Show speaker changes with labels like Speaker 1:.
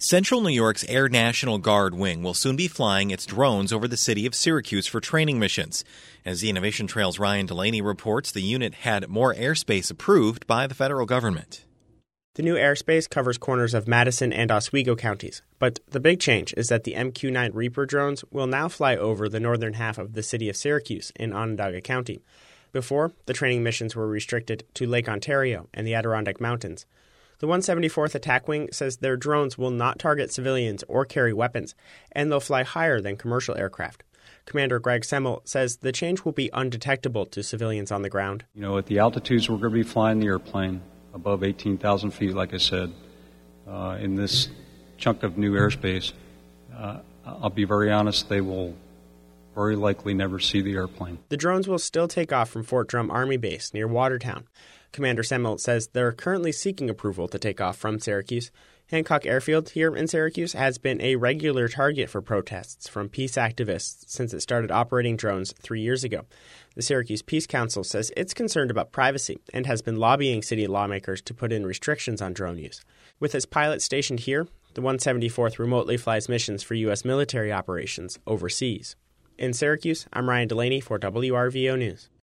Speaker 1: Central New York's Air National Guard wing will soon be flying its drones over the city of Syracuse for training missions. As the Innovation Trail's Ryan Delaney reports, the unit had more airspace approved by the federal government.
Speaker 2: The new airspace covers corners of Madison and Oswego counties, but the big change is that the MQ-9 Reaper drones will now fly over the northern half of the city of Syracuse in Onondaga County. Before, the training missions were restricted to Lake Ontario and the Adirondack Mountains. The 174th Attack Wing says their drones will not target civilians or carry weapons, and they'll fly higher than commercial aircraft. Commander Greg Semmel says the change will be undetectable to civilians on the ground.
Speaker 3: At the altitudes we're going to be flying the airplane, above 18,000 feet, like I said, in this chunk of new airspace, I'll be very honest, they will very likely never see the airplane.
Speaker 2: The drones will still take off from Fort Drum Army Base near Watertown. Commander Semmel says they're currently seeking approval to take off from Syracuse. Hancock Airfield here in Syracuse has been a regular target for protests from peace activists since it started operating drones 3 years ago. The Syracuse Peace Council says it's concerned about privacy and has been lobbying city lawmakers to put in restrictions on drone use. With its pilot stationed here, the 174th remotely flies missions for U.S. military operations overseas. In Syracuse, I'm Ryan Delaney for WRVO News.